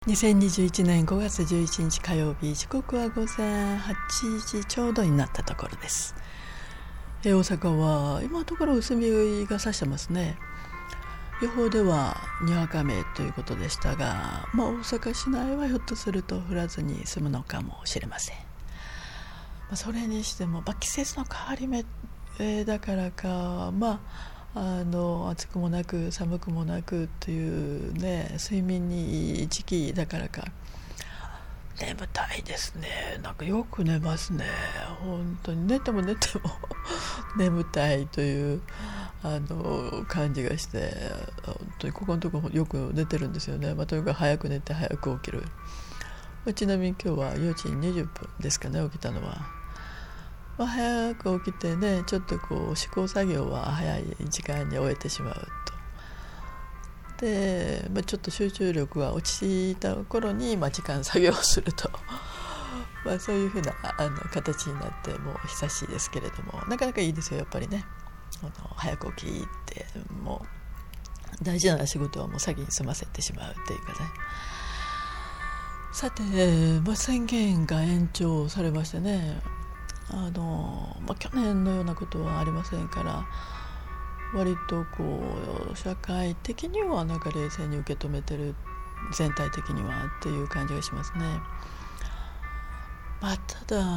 2021年5月11日火曜日、時刻は午前8時ちょうどになったところです。大阪は今のところ薄日が差してますね。予報ではにわか雨ということでしたが、大阪市内はひょっとすると降らずに済むのかもしれません。それにしても、季節の変わり目、だからか、暑くもなく寒くもなくというね、睡眠にいい時期だからか眠たいですね。なんかよく寝ますね。本当に寝ても眠たいという感じがして、本当にここのところよく寝てるんですよね。とにかく早く寝て早く起きる。ちなみに今日は4時20分ですかね、起きたのは。早く起きてね、ちょっと試行作業は早い時間に終えてしまうと。で、ちょっと集中力が落ちた頃に時間作業をするとそういうふうな形になってもう久しいですけれども、なかなかいいですよ、やっぱりね。早く起きってもう大事な仕事はもう先に済ませてしまうっていうかね。さて、宣言が延長されましてね、去年のようなことはありませんから、割と社会的には冷静に受け止めてる、全体的にはっていう感じがしますね。ただ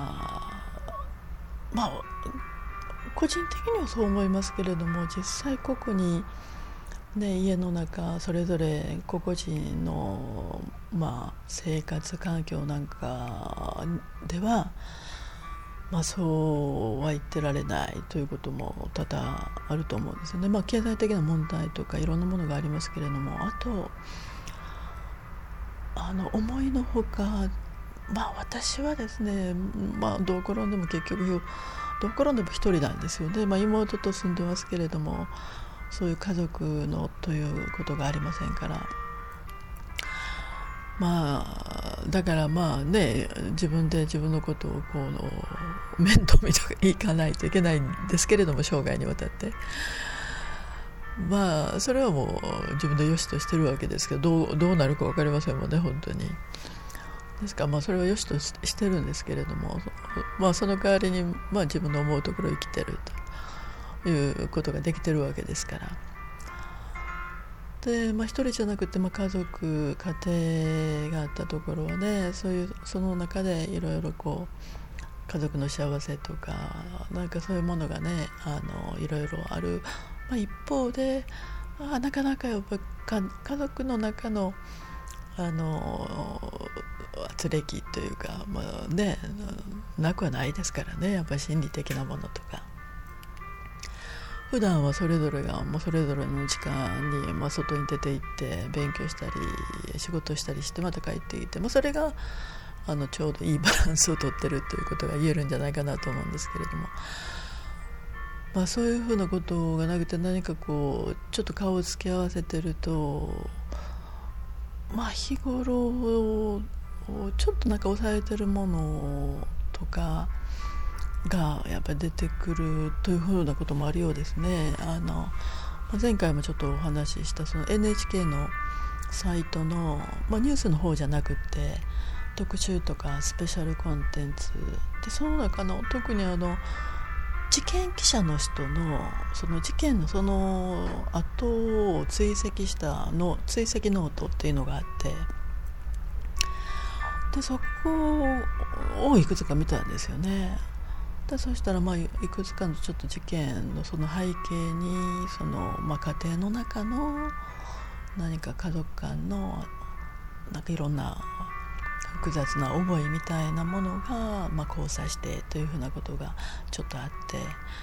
個人的にはそう思いますけれども、実際個々に家の中それぞれ個々人の生活環境なんかではそうは言ってられないということも多々あると思うんですよね。経済的な問題とかいろんなものがありますけれども、あと思いのほか、私はですね、どう転んでも結局どう転んでも一人なんですよね。妹と住んでますけれども、そういう家族のということがありませんから、だから自分で自分のことを面倒見ていかないといけないんですけれども、生涯にわたってそれはもう自分で良しとしてるわけですけど、どうなるか分かりませんもんね、本当に。ですからそれは良しとしてるんですけれども、その代わりに自分の思うところを生きてるということができてるわけですから。で、一人じゃなくて、家族家庭があったところはね、その中でいろいろ家族の幸せとかそういうものがね、いろいろある、一方でなかなかやっぱ家族の中の圧力というかなくはないですからね。やっぱり心理的なものとか、普段はそれぞれがそれぞれの時間に外に出て行って勉強したり仕事したりして、また帰ってきて、それがちょうどいいバランスをとってるということが言えるんじゃないかなと思うんですけれども、そういうふうなことがなくて、何かちょっと顔を付け合わせてると、日頃ちょっと抑えてるものとかがやっぱり出てくるというふうなこともあるようですね。前回もちょっとお話ししたその NHK のサイトの、ニュースの方じゃなくて特集とかスペシャルコンテンツで、その中の特に事件記者の人のその事件のその後を追跡した追跡ノートっていうのがあって、でそこをいくつか見たんですよね。そしたらいくつかのちょっと事件のその背景に家庭の中の何か家族間のいろんな複雑な思いみたいなものが交差してというふうなことがちょっとあって、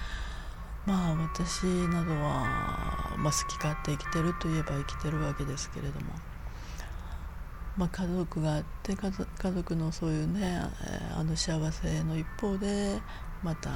私などは好き勝手生きてるといえば生きてるわけですけれども、家族があって家族のそういうね幸せの一方でまた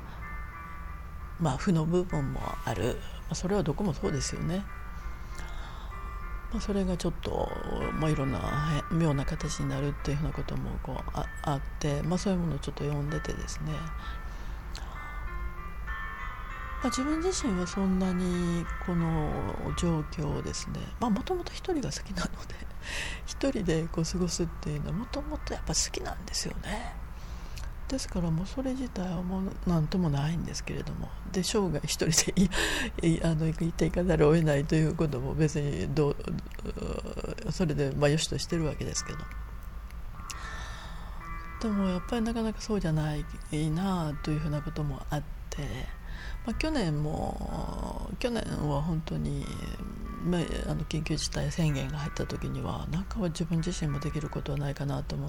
負の部分もある、それはどこもそうですよね。それがちょっといろんな妙な形になるっていうふうなこともあって、そういうものをちょっと読んでてですね、 自分自身はそんなにこの状況をですね、もともと一人が好きなので一人で過ごすっていうのはもともとやっぱ好きなんですよね。ですからもうそれ自体はもう何ともないんですけれども、で生涯一人で生きていかざるを得ないということも別にそれで良しとしてるわけですけど、でもやっぱりなかなかそうじゃないなというふうなこともあって、去年は本当に、緊急事態宣言が入った時にはなんか自分自身もできることはないかなと思って、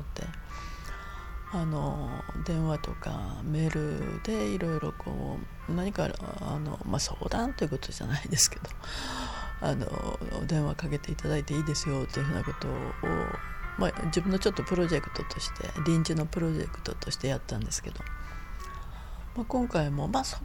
電話とかメールでいろいろこう何か相談ということじゃないですけど電話かけていただいていいですよというふうなことを、自分のちょっとプロジェクトとして臨時のプロジェクトとしてやったんですけど、今回もそ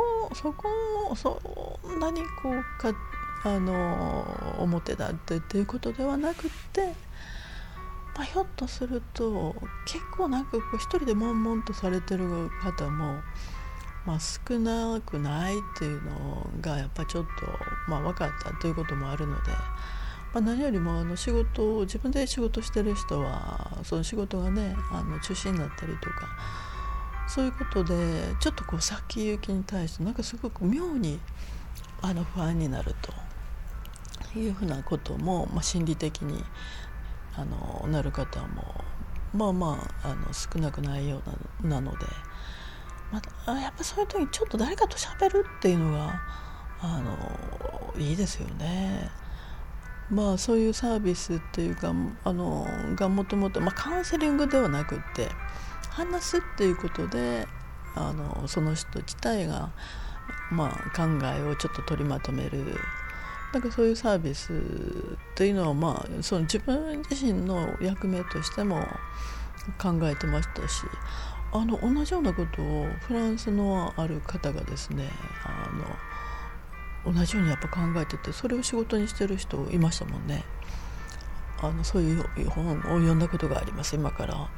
んなにこうか表だっていうことではなくって、ひょっとすると結構なんかこう一人で悶々とされてる方も、少なくないっていうのがやっぱちょっと、分かったということもあるので、何よりも自分で仕事してる人はその仕事がね中止になったりとかそういうことでちょっとこう先行きに対してなんかすごく妙に不安になるというふうなことも、心理的になる方も少なくないようなので、やっぱそういう時にちょっと誰かと喋るっていうのがいいですよね。そういうサービスっていうかがもともとカウンセリングではなくって話すっていうことでその人自体が考えをちょっと取りまとめる、なんかそういうサービスっていうのはその自分自身の役目としても考えてましたし、同じようなことをフランスのある方がですね同じようにやっぱ考えてて、それを仕事にしてる人いましたもんね。そういう本を読んだことがあります。今から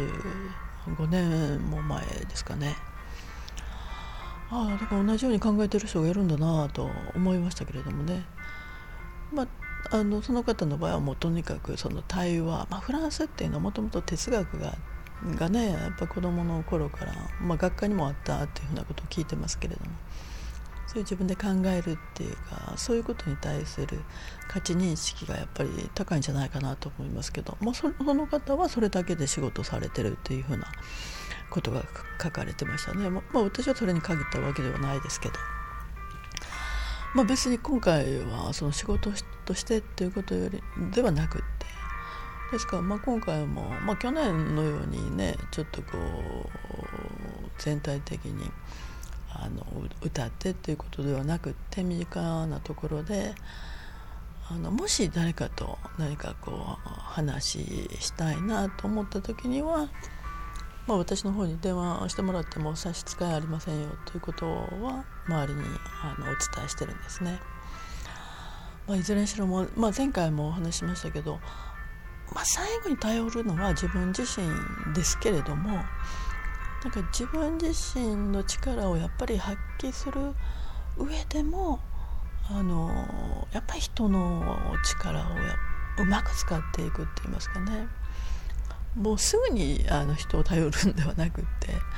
25年も前ですかね。だから同じように考えてる人がいるんだなと思いましたけれどもね。その方の場合はもうとにかくその対話、フランスっていうのはもともと哲学がねやっぱ子どもの頃から、学科にもあったっていうふうなことを聞いてますけれども、そういう自分で考えるっていうかそういうことに対する価値認識がやっぱり高いんじゃないかなと思いますけど、その方はそれだけで仕事されてるっていうふうなことが書かれてましたね。私はそれに限ったわけではないですけど、別に今回はその仕事としてっていうことよりではなくって、ですから今回も、去年のようにねちょっとこう全体的に歌ってっていうことではなくって身近なところでもし誰かと何かこう話したいなと思った時には、私の方に電話してもらっても差し支えありませんよということは周りにお伝えしてるんですね。いずれにしろも、前回もお話ししましたけど、最後に頼るのは自分自身ですけれども、なんか自分自身の力をやっぱり発揮する上でもやっぱり人の力をうまく使っていくって言いますかね、もうすぐに人を頼るんではなくってやっ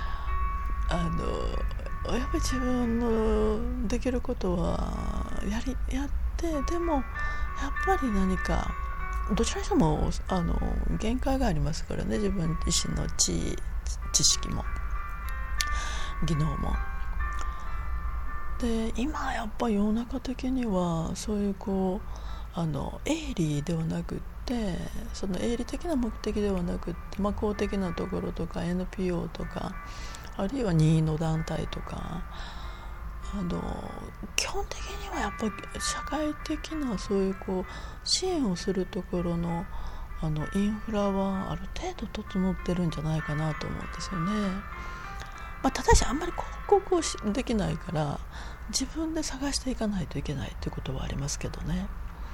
ぱり自分のできることはやってでもやっぱり何かどちらにしても限界がありますからね、自分自身の知識も技能も。で今やっぱり世の中的にはそういう営利ではなくってその営利的な目的ではなくって、公的なところとか NPO とかあるいは任意の団体とか基本的にはやっぱり社会的なそういう支援をするところのインフラはある程度整ってるんじゃないかなと思うんですよね。ただしあんまり広告をできないから自分で探していかないといけないということはありますけどね。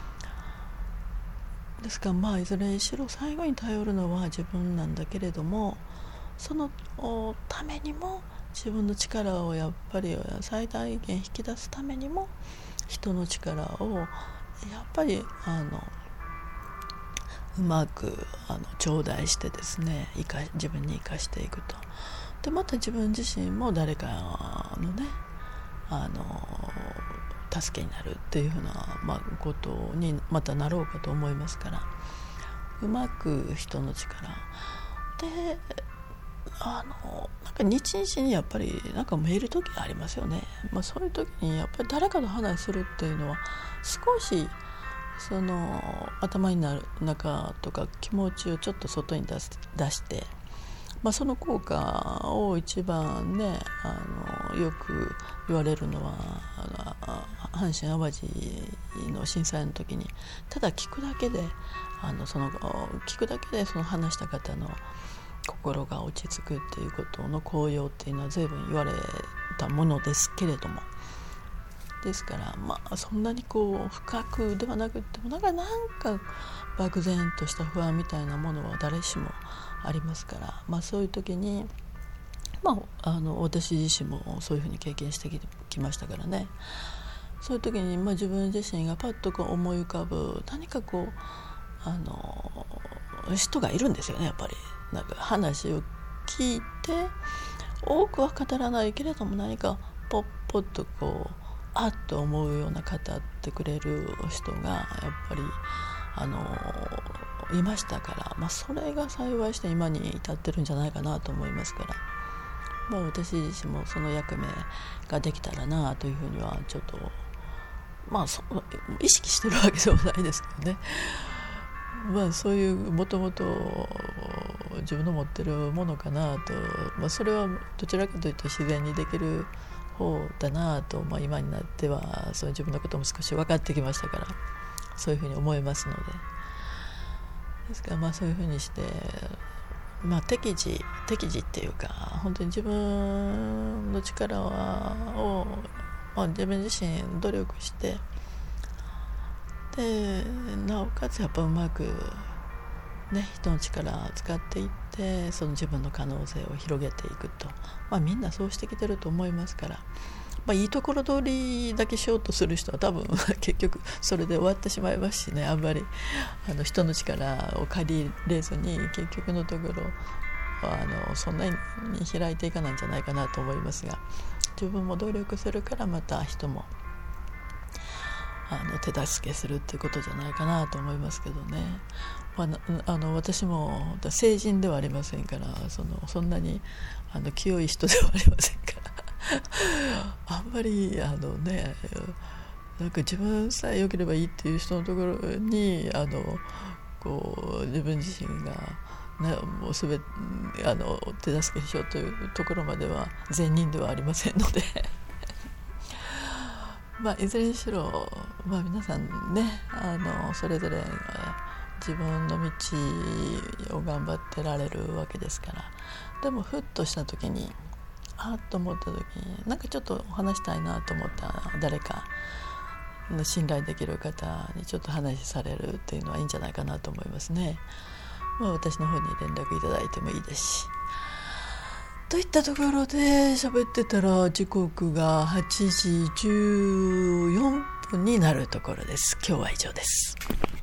ですからいずれにしろ最後に頼るのは自分なんだけれども、そのためにも自分の力をやっぱり最大限引き出すためにも人の力をやっぱりうまく頂戴してですね、自分に生かしていくと。でまた自分自身も誰かのね助けになるっていうふうな、ことにまたなろうかと思いますから、うまく人の力でなんか日々にやっぱりなんか見える時がありますよね。そういう時にやっぱり誰かと話するっていうのは少しその頭になる中とか気持ちをちょっと外に出して、その効果を一番ねよく言われるのは阪神・淡路の震災の時にただ聞くだけで聞くだけでその話した方の心が落ち着くっていうことの効用っていうのは随分言われたものですけれども、ですからそんなに深くではなくてもなんか漠然とした不安みたいなものは誰しもありますから、そういう時に、私自身もそういうふうに経験してきましたからね。そういう時に、自分自身がパッと思い浮かぶ何か人がいるんですよね。やっぱりなんか話を聞いて多くは語らないけれども何かポッポッとあっと思うような語ってくれる人がやっぱりいましたから、それが幸いして今に至ってるんじゃないかなと思いますから、私自身もその役目ができたらなというふうにはちょっと意識してるわけでもないですけどね。そういうもともと自分の持ってるものかなと、それはどちらかというと自然にできる方だなと、今になってはそういう自分のことも少し分かってきましたから、そういうふうに思いますので、ですからそういうふうにして、適時っていうか本当に自分の力を、自分自身努力してでなおかつやっぱうまく、人の力を使っていってその自分の可能性を広げていくと、みんなそうしてきてると思いますから、いいところ取りだけしようとする人は多分結局それで終わってしまいますしね。あんまり人の力を借りれずに結局のところそんなに開いていかないんじゃないかなと思いますが、自分も努力するからまた人も手助けするっていうことじゃないかなと思いますけどね。私も成人ではありませんからそんなに清い人ではありませんからあんまりなんか自分さえ良ければいいっていう人のところに自分自身が、もうすべて手助けしようというところまでは善人ではありませんのでいずれにしろ、皆さんねそれぞれ自分の道を頑張ってられるわけですから、でもふっとした時にと思った時になんかちょっと話したいなと思った誰か信頼できる方にちょっと話されるっていうのはいいんじゃないかなと思いますね。私の方に連絡いただいてもいいですし、といったところで喋ってたら時刻が8時14分になるところです。今日は以上です。